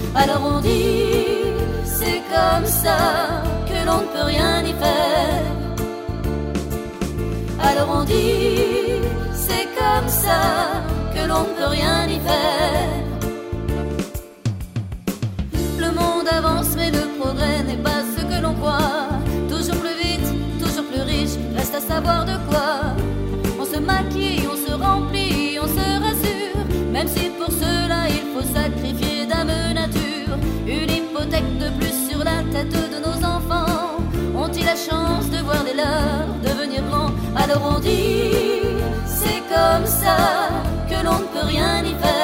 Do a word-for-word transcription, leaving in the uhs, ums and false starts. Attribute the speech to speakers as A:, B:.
A: Alors on dit, c'est comme ça que l'on ne peut rien y faire. Alors on dit, c'est comme ça que l'on ne peut rien y faire. Le monde avance mais le progrès n'est pas ce que l'on croit. Toujours plus vite, toujours plus riche, reste à savoir de quoi. On se maquille, on se remplit, on se rassure, même si pour cela il faut sacrifier d'âme nature. Une hypothèque de plus sur la tête de nos enfants. Ont-ils la chance de voir les leurs devenir grands? Alors on dit, c'est comme ça que l'on ne peut rien y faire.